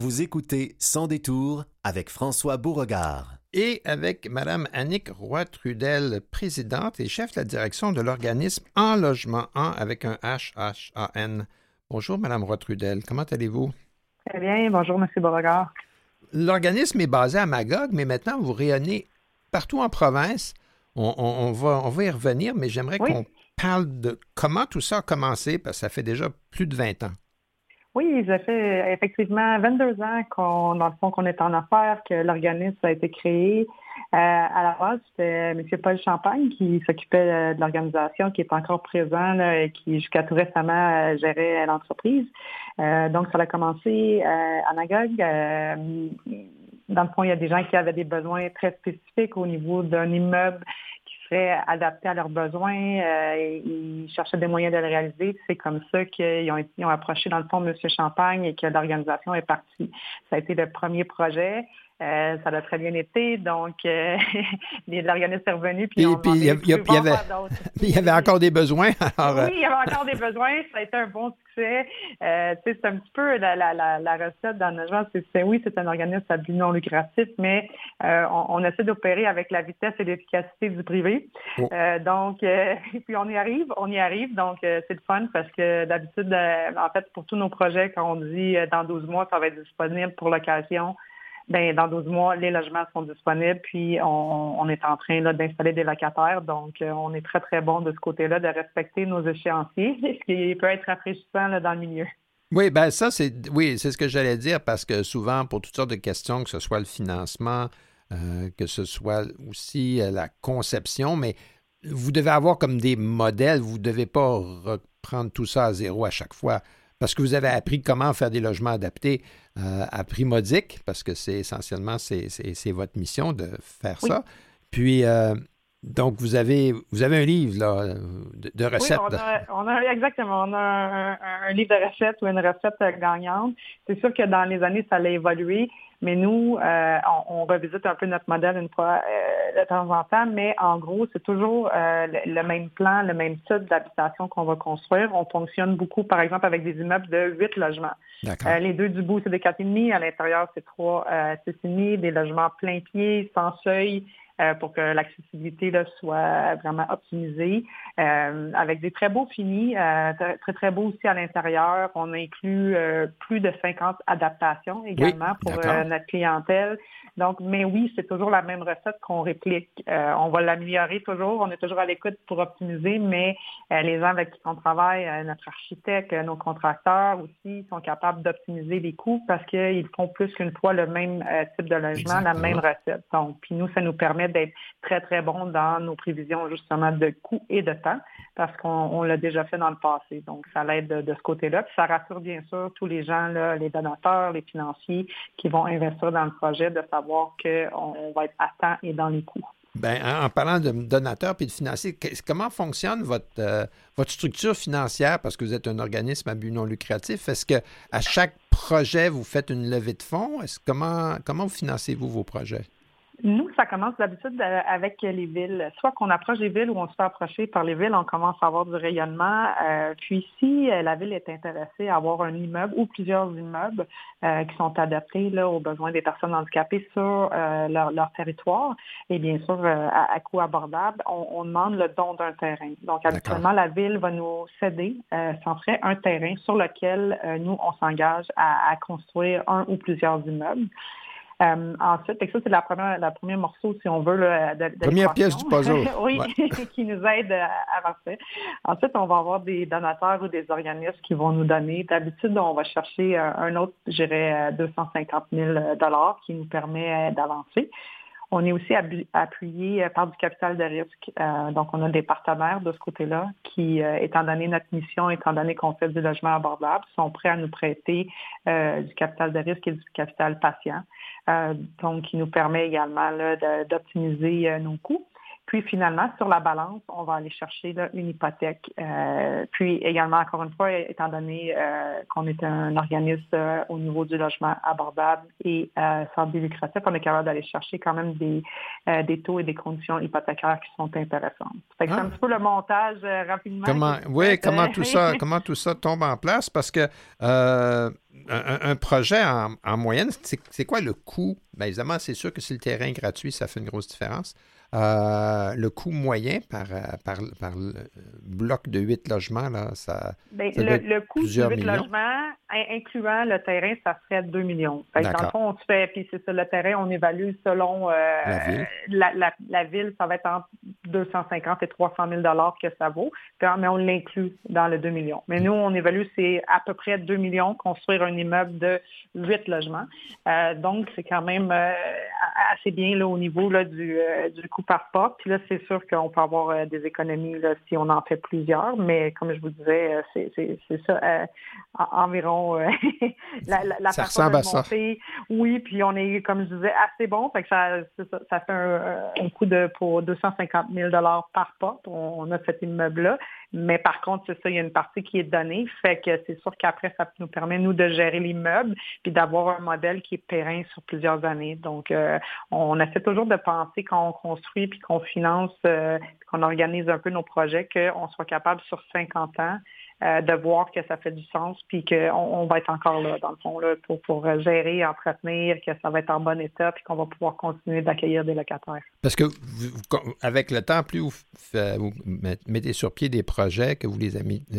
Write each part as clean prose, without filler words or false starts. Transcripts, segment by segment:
Vous écoutez Sans détour avec François Beauregard. Et avec Mme Annick Roy-Trudel, présidente et chef de la direction de l'organisme En Logement En avec un H-H-A-N. Bonjour, Mme Roy-Trudel. Comment allez-vous? Très bien. Bonjour, M. Beauregard. L'organisme est basé à Magog, mais maintenant, vous rayonnez partout en province. On va y revenir, mais j'aimerais qu'on parle de comment tout ça a commencé, parce que ça fait déjà plus de 20 ans. Oui, ça fait effectivement 22 ans qu'on est en affaires, que l'organisme a été créé. À la base, c'était M. Paul Champagne qui s'occupait de l'organisation, qui est encore présent là, et qui, jusqu'à tout récemment, gérait l'entreprise. Donc, ça a commencé à Magog. Dans le fond, il y a des gens qui avaient des besoins très spécifiques au niveau d'un immeuble adaptés à leurs besoins. Ils cherchaient des moyens de le réaliser. C'est comme ça qu'ils ont approché, dans le fond, M. Champagne et que l'organisation est partie. Ça a été le premier projet. Ça a très bien été. Donc, l'organisme est revenu. Puis il y avait encore des besoins. Alors, oui, il y avait encore des besoins. Ça a été un bon succès. C'est un petit peu la recette dans notre genre. C'est un organisme à but non lucratif, mais on essaie d'opérer avec la vitesse et l'efficacité du privé. Oh. Puis on y arrive. Donc, c'est le fun parce que d'habitude, en fait, pour tous nos projets, quand on dit dans 12 mois, ça va être disponible pour location, dans 12 mois, les logements sont disponibles, puis on est en train là, d'installer des locataires. Donc, on est très, très bon de ce côté-là, de respecter nos échéanciers, ce qui peut être rafraîchissant là, dans le milieu. Oui, c'est ce que j'allais dire, parce que souvent, pour toutes sortes de questions, que ce soit le financement, que ce soit aussi la conception, mais vous devez avoir comme des modèles, vous ne devez pas reprendre tout ça à zéro à chaque fois. Parce que vous avez appris comment faire des logements adaptés à prix modique, parce que c'est essentiellement c'est votre mission de faire ça. Puis, donc, vous avez un livre là, de recettes. Oui, exactement. On a un livre de recettes ou une recette gagnante. C'est sûr que dans les années, ça a évolué, mais nous, on revisite un peu notre modèle une fois de temps en temps, mais en gros, c'est toujours le même plan, le même type d'habitation qu'on va construire. On fonctionne beaucoup, par exemple, avec des immeubles de 8 logements. Les deux du bout, c'est des 4,5. À l'intérieur, c'est 3, 6,5. Des logements plein pied, sans seuil, pour que l'accessibilité là, soit vraiment optimisée, avec des très beaux finis, très, très beaux aussi à l'intérieur. On inclut plus de 50 adaptations également pour notre clientèle. Donc, mais oui, c'est toujours la même recette qu'on réplique. On va l'améliorer toujours. On est toujours à l'écoute pour optimiser, mais les gens avec qui on travaille, notre architecte, nos contracteurs aussi, sont capables d'optimiser les coûts parce qu'ils font plus qu'une fois le même type de logement, la même recette. Donc, puis nous, ça nous permet d'être très, très bons dans nos prévisions justement de coûts et de temps parce qu'on l'a déjà fait dans le passé. Donc, ça l'aide de ce côté-là. Puis ça rassure bien sûr tous les gens, là, les donateurs, les financiers qui vont investir dans le projet de savoir qu'on va être à temps et dans les coûts. En parlant de donateurs et de financiers, comment fonctionne votre structure financière? Parce que vous êtes un organisme à but non lucratif. Est-ce que à chaque projet, vous faites une levée de fonds? Comment vous financez-vous vos projets? Nous, ça commence d'habitude avec les villes. Soit qu'on approche des villes ou on se fait approcher par les villes, on commence à avoir du rayonnement. Puis si la ville est intéressée à avoir un immeuble ou plusieurs immeubles qui sont adaptés là, aux besoins des personnes handicapées sur leur territoire, et bien sûr à coût abordable, on demande le don d'un terrain. Donc habituellement, la ville va nous céder sans frais un terrain sur lequel nous, on s'engage à construire un ou plusieurs immeubles. Ensuite, ça, c'est la première morceau, si on veut, de première pièce du puzzle. Oui, qui nous aide à avancer. Ensuite, on va avoir des donateurs ou des organismes qui vont nous donner. D'habitude, on va chercher un autre, je dirais, 250 000 $ qui nous permet d'avancer. On est aussi appuyé par du capital de risque. Donc, on a des partenaires de ce côté-là qui, étant donné notre mission, étant donné qu'on fait du logement abordable, sont prêts à nous prêter du capital de risque et du capital patient. Donc, qui nous permet également là, d'optimiser nos coûts. Puis finalement, sur la balance, on va aller chercher là, une hypothèque. Puis également, encore une fois, étant donné qu'on est un organisme au niveau du logement abordable et sans but lucratif, on est capable d'aller chercher quand même des taux et des conditions hypothécaires qui sont intéressantes. Fait que c'est un petit peu le montage rapidement. Comment tout ça tombe en place? Parce que un projet en moyenne, c'est quoi le coût? Bien, évidemment, c'est sûr que si le terrain est gratuit, ça fait une grosse différence. Le coût moyen par bloc de 8 logements, là, ça le coût de 8 millions. logements, incluant le terrain, ça serait 2 millions. Fait que dans le fond, on fait, puis c'est ça, le terrain, on évalue selon la ville, ça va être entre 250 et 300 000 que ça vaut, mais on l'inclut dans le 2 millions. Mais nous, on évalue, c'est à peu près 2 millions construire un immeuble de 8 logements. Donc, c'est quand même assez bien là, au niveau là, du coût par porte. Puis là, c'est sûr qu'on peut avoir des économies là, si on en fait plusieurs, mais comme je vous disais, c'est ça, environ la ça ressemble à ça. Oui, puis on est, comme je disais, assez bon. Fait que ça fait un coût pour 250 000 par porte. On a cet immeuble-là. Mais par contre, c'est ça, il y a une partie qui est donnée. Fait que c'est sûr qu'après, ça nous permet, nous, de gérer l'immeuble puis d'avoir un modèle qui est périn sur plusieurs années. Donc, on essaie toujours de penser quand on construit puis qu'on finance, qu'on organise un peu nos projets, qu'on soit capable sur 50 ans de voir que ça fait du sens puis qu'on va être encore là, dans le fond, là, pour gérer, entretenir, que ça va être en bon état puis qu'on va pouvoir continuer d'accueillir des locataires. Parce que avec le temps, plus vous mettez sur pied des projets, que vous les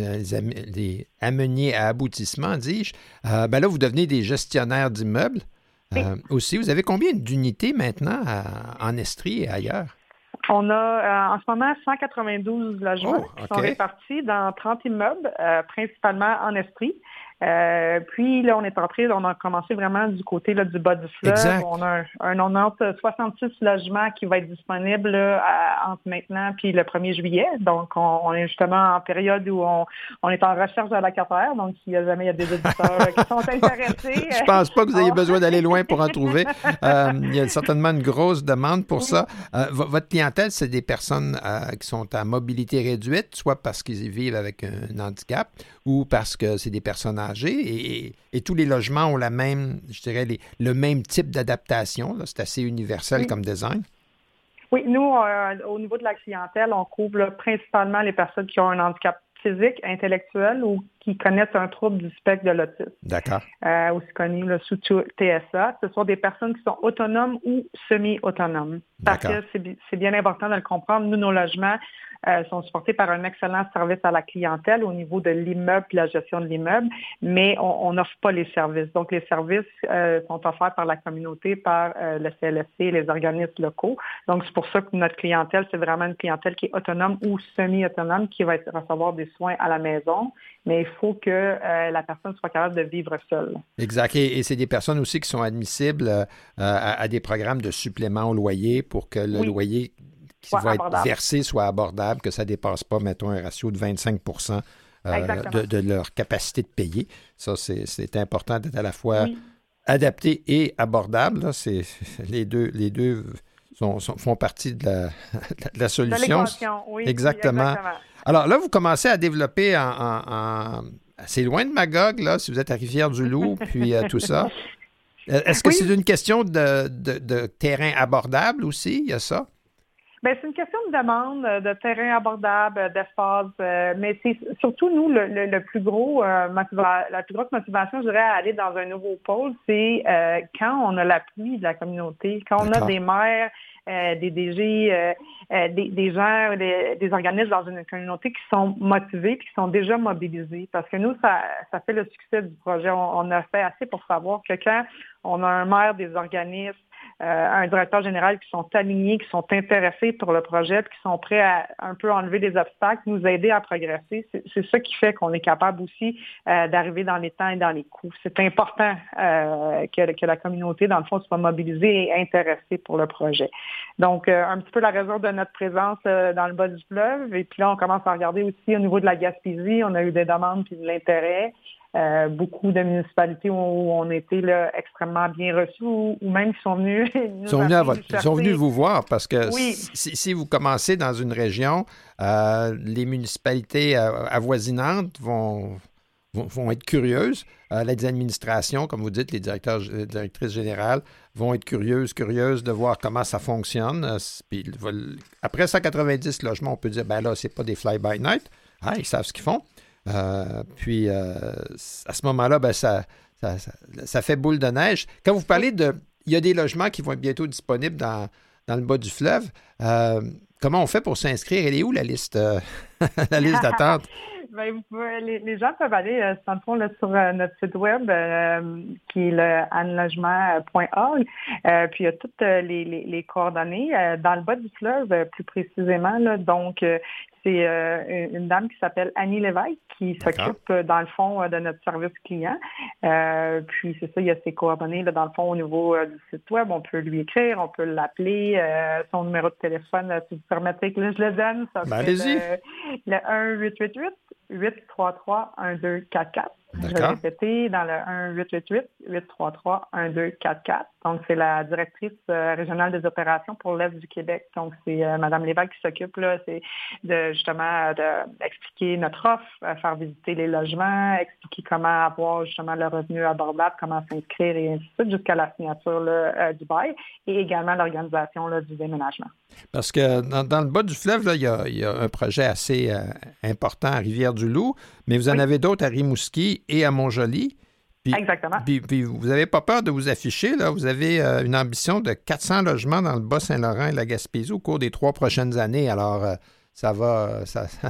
ameniez à aboutissement, dis-je, ben là, vous devenez des gestionnaires d'immeubles. Aussi, vous avez combien d'unités maintenant en Estrie et ailleurs? On a en ce moment 192 logements qui sont répartis dans 30 immeubles, principalement en Estrie. Puis là, on a commencé vraiment du côté là, du bas du fleuve. Exact. On a un 66 logements qui va être disponible entre maintenant puis le 1er juillet. Donc, on est justement en période où on est en recherche de locataires. Donc, s'il y a jamais des auditeurs qui sont intéressés. Je pense pas que vous ayez besoin d'aller loin pour en trouver. Il y a certainement une grosse demande pour ça. Votre clientèle, c'est des personnes qui sont à mobilité réduite, soit parce qu'ils vivent avec un handicap ou parce que c'est des personnes âgées et tous les logements ont le même type d'adaptation. Là. C'est assez universel comme design. Oui, nous, au niveau de la clientèle, on couvre là, principalement les personnes qui ont un handicap physique, intellectuel ou qui connaissent un trouble du spectre de l'autisme. D'accord. Aussi connu là, sous TSA. Ce sont des personnes qui sont autonomes ou semi-autonomes. Parce que c'est bien important de le comprendre. Nous, nos logements sont supportés par un excellent service à la clientèle au niveau de l'immeuble et la gestion de l'immeuble, mais on n'offre pas les services. Donc, les services sont offerts par la communauté, par le CLSC, les organismes locaux. Donc, c'est pour ça que notre clientèle, c'est vraiment une clientèle qui est autonome ou semi-autonome, qui va recevoir des soins à la maison, mais il faut que la personne soit capable de vivre seule. Exact. Et c'est des personnes aussi qui sont admissibles à des programmes de supplément au loyer pour que le loyer qui va être versé soit abordable, que ça ne dépasse pas, mettons, un ratio de 25 de leur capacité de payer. Ça, c'est important d'être à la fois adapté et abordable. Là, les deux font partie de la solution. De l'équation, oui. Exactement. Exactement. Alors là, vous commencez à développer assez loin de Magog, là, si vous êtes à Rivière-du-Loup, puis tout ça. Est-ce que c'est une question de terrain abordable aussi? Il y a ça? Bien, c'est une question de demande, de terrain abordable, d'espace, mais c'est surtout nous le plus gros la plus grosse motivation, je dirais, à aller dans un nouveau pôle, c'est quand on a l'appui de la communauté, quand on a des maires, des DG, des gens, des organismes dans une communauté qui sont motivés et qui sont déjà mobilisés. Parce que nous, ça fait le succès du projet. On a fait assez pour savoir que quand on a un maire, des organismes, un directeur général qui sont alignés, qui sont intéressés pour le projet, qui sont prêts à un peu enlever des obstacles, nous aider à progresser. C'est ça qui fait qu'on est capable aussi d'arriver dans les temps et dans les coûts. C'est important que la communauté, dans le fond, soit mobilisée et intéressée pour le projet. Donc, un petit peu la raison de notre présence dans le bas du fleuve. Et puis là, on commence à regarder aussi au niveau de la Gaspésie. On a eu des demandes puis de l'intérêt. beaucoup de municipalités où on était là, extrêmement bien reçus ou même qui sont venus ils sont venus vous voir parce que oui. si vous commencez dans une région, les municipalités avoisinantes vont être curieuses. Les administrations, comme vous dites, les directrices générales vont être curieuses de voir comment ça fonctionne. Puis, après 190 logements, on peut dire, ben là, c'est pas des fly-by-night. Ah, ils savent ce qu'ils font. Puis, à ce moment-là, ben, ça fait boule de neige. Quand vous parlez il y a des logements qui vont être bientôt disponibles dans le bas du fleuve. Comment on fait pour s'inscrire? Elle est où la liste, la liste d'attente? Ben, les gens peuvent aller, dans le fond, là, sur notre site web, qui est le annelogement.org. Puis il y a toutes les coordonnées. Dans le bas du fleuve, plus précisément, là, donc c'est une dame qui s'appelle Annie Lévesque qui s'occupe, dans le fond, de notre service client. Puis c'est ça, il y a ses coordonnées, là, dans le fond, au niveau du site web. On peut lui écrire, on peut l'appeler. Son numéro de téléphone, si vous permettez que là, je le donne, ça allez-y. Le 1-888-833-1244. Je vais répéter dans le 1-888-833-1244. Donc, c'est la directrice régionale des opérations pour l'Est du Québec. Donc, c'est Mme Lévesque qui s'occupe, là, c'est d'expliquer notre offre, faire visiter les logements, expliquer comment avoir justement le revenu abordable, comment s'inscrire et ainsi de suite jusqu'à la signature là, du bail et également l'organisation là, du déménagement. Parce que dans le bas du fleuve, là, il y a un projet assez important à Rivière-du-Loup, mais vous en avez d'autres à Rimouski et à Montjoly. Puis, exactement. Puis vous n'avez pas peur de vous afficher, là. Vous avez une ambition de 400 logements dans le Bas-Saint-Laurent et la Gaspésie au cours des 3 prochaines années. Alors, ça va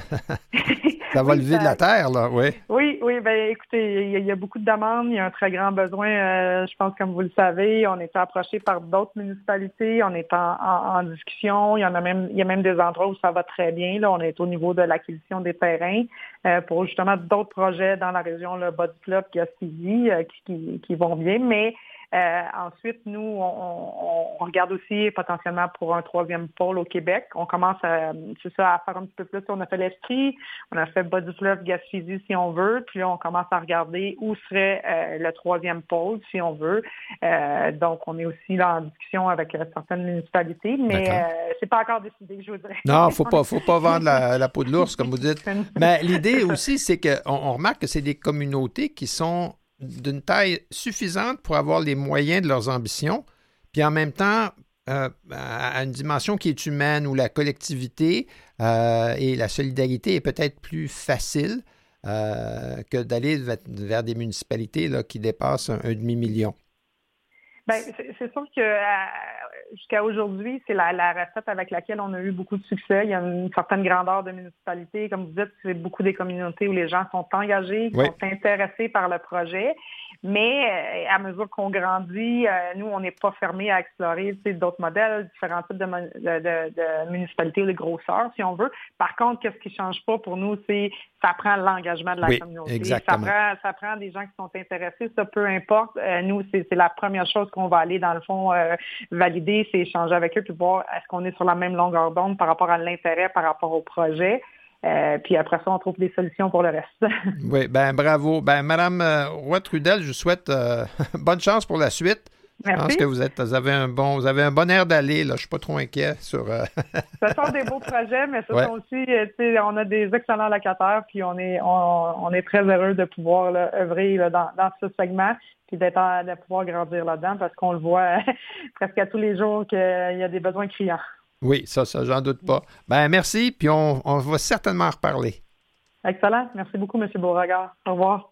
lever de la terre, là, oui. Oui, bien écoutez, il y a beaucoup de demandes, il y a un très grand besoin, je pense, comme vous le savez. On est approché par d'autres municipalités, on est en discussion, il y a même des endroits où ça va très bien. Là, on est au niveau de l'acquisition des terrains pour justement d'autres projets dans la région le bas du fleuve, Gaspésie, qui vont bien, mais ensuite, nous, on regarde aussi potentiellement pour un 3e pôle au Québec. On commence à faire un petit peu plus. On a fait l'Estrie, on a fait bas du fleuve, Gaspésie, si on veut. Puis là, on commence à regarder où serait le 3e pôle, si on veut. Donc, on est aussi là en discussion avec certaines municipalités, mais c'est pas encore décidé, je vous dirais. Non, faut pas vendre la peau de l'ours, comme vous dites. Mais l'idée aussi, c'est qu'on remarque que c'est des communautés qui sont d'une taille suffisante pour avoir les moyens de leurs ambitions, puis en même temps, à une dimension qui est humaine, où la collectivité et la solidarité est peut-être plus facile que d'aller vers des municipalités là, qui dépassent un demi-million. Bien, c'est sûr que jusqu'à aujourd'hui, c'est la recette avec laquelle on a eu beaucoup de succès. Il y a une certaine grandeur de municipalité. Comme vous dites, c'est beaucoup des communautés où les gens sont engagés, qui sont intéressés par le projet. Mais à mesure qu'on grandit, nous, on n'est pas fermés à explorer d'autres modèles, différents types de municipalités, de grosseurs, si on veut. Par contre, qu'est-ce qui ne change pas pour nous, c'est ça prend l'engagement de la communauté. Exactement. Ça prend des gens qui sont intéressés, ça peu importe. Nous, c'est la première chose qu'on va aller, dans le fond, valider, c'est échanger avec eux puis voir est-ce qu'on est sur la même longueur d'onde par rapport à l'intérêt, par rapport au projet. Puis après ça, on trouve des solutions pour le reste. Oui, bien bravo. Bien, Mme Roy-Trudel, je vous souhaite bonne chance pour la suite. Merci. Je pense que vous avez un bon air d'aller. Là. Je ne suis pas trop inquiet sur... Ce sont des beaux projets, mais ce sont aussi, on a des excellents locataires, puis on est très heureux de pouvoir là, œuvrer là, dans ce segment, puis de pouvoir grandir là-dedans, parce qu'on le voit presque à tous les jours qu'il y a des besoins criants. Oui, ça, j'en doute pas. Ben merci, puis on va certainement en reparler. Excellent. Merci beaucoup, M. Beauregard. Au revoir.